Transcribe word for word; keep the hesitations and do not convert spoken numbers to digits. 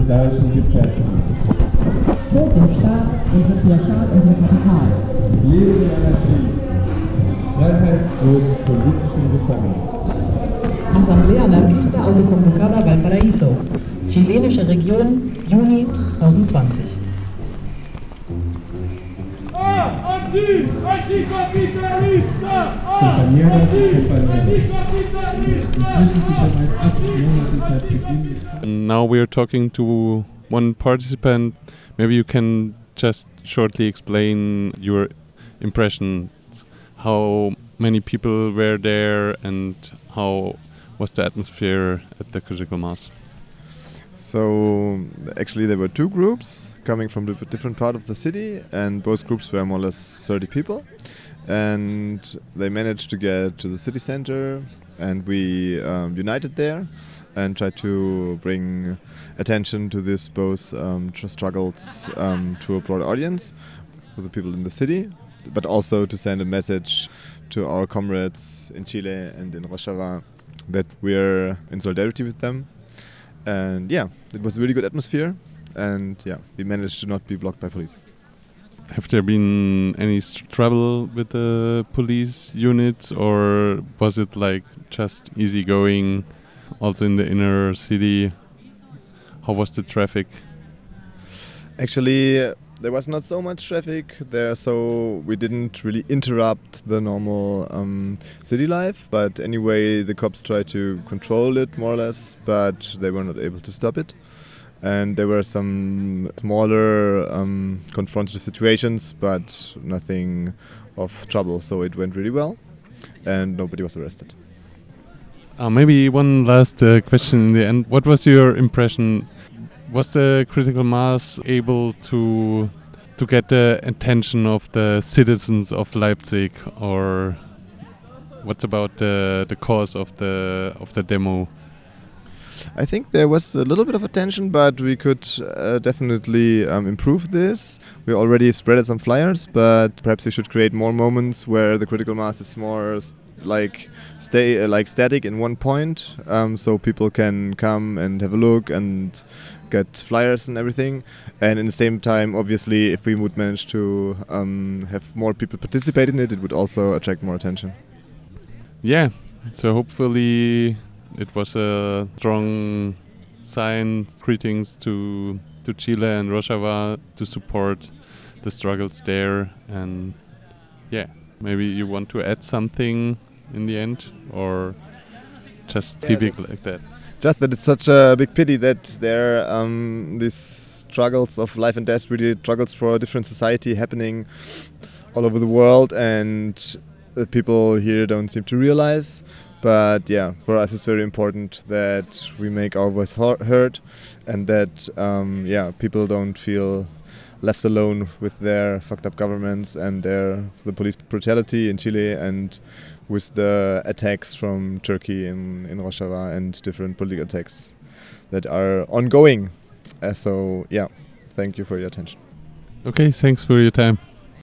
solidarischen Gefährten. Vor dem Staat und Patriarchat und dem Kapital. Das Leben der Anarchie. Freiheit für politischen Gefangenen. Asamblea Anarquista Autoconvocada Valparaíso. Chilenische Region, Juni zwanzig zwanzig. Ah, anti, anticapitalista! Ah, Compañeras y compañeros. anticapitalista! Inzwischen sind bereits acht Monate seit Beginn des And now we are talking to one participant. Maybe you can just shortly explain your impressions. How many people were there and how was the atmosphere at the critical mass? So actually there were two groups coming from the different part of the city, and both groups were more or less thirty people, and they managed to get to the city center, and we um, united there and tried to bring attention to this both um, tr- struggles um, to a broad audience for the people in the city, but also to send a message to our comrades in Chile and in Rojava that we're in solidarity with them. And yeah, it was a really good atmosphere, and yeah, we managed to not be blocked by police. Have there been any st- trouble with the police units, or was it like just easy going also in the inner city? How was the traffic? Actually, uh, there was not so much traffic there, so we didn't really interrupt the normal um, city life. But anyway, the cops tried to control it more or less, but they were not able to stop it. And there were some smaller um, confrontative situations, but nothing of trouble. So it went really well, and nobody was arrested. Uh, maybe one last uh, question in the end. What was your impression? Was the critical mass able to to get the attention of the citizens of Leipzig, or what about the the cause of the of the demo? I think there was a little bit of attention, but we could uh, definitely um, improve this. We already spreaded some flyers, but perhaps we should create more moments where the critical mass is more s- like stay uh, like static in one point, um, so people can come and have a look and get flyers and everything. And in the same time, obviously, if we would manage to um, have more people participate in it, it would also attract more attention. Yeah, so hopefully it was a strong sign. Greetings to to Chile and Rojava to support the struggles there. And yeah, maybe you want to add something in the end, or just Yeah, keep it that's like that? Just that it's such a big pity that there um, these struggles of life and death, really struggles for a different society happening all over the world, and that people here don't seem to realize. But yeah, for us it's very important that we make our voice ho- heard, and that um, yeah, people don't feel left alone with their fucked up governments and their the police brutality in Chile, and with the attacks from Turkey in, in Rojava and different political attacks that are ongoing. Uh, so yeah, thank you for your attention. Okay, thanks for your time.